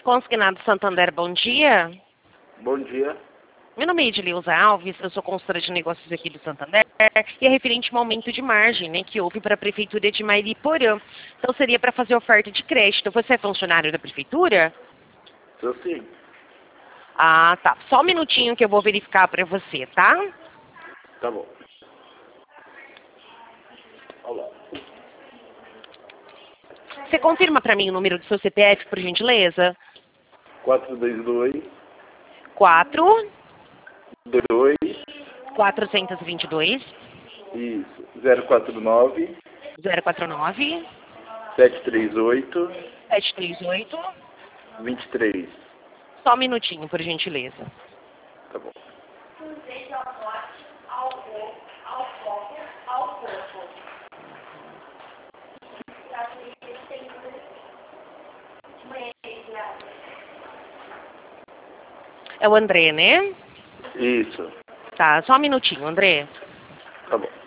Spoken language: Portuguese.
Consignado Santander, bom dia. Bom dia. Meu nome é Edileuza Alves, eu sou consultora de negócios aqui do Santander e é referente ao aumento de margem, né, que houve para a Prefeitura de Mairiporã. Então seria para fazer oferta de crédito. Você é funcionário da Prefeitura? Sou sim. Ah, tá. Só um minutinho que eu vou verificar para você, tá? Tá bom. Olá. Você confirma para mim o número do seu CPF, por gentileza? 422 4 22 422 isso. 049 049 738 738. 23. Só um minutinho, por gentileza. Tá bom. É o André, né? Isso. Tá, só um minutinho, André. Tá bom.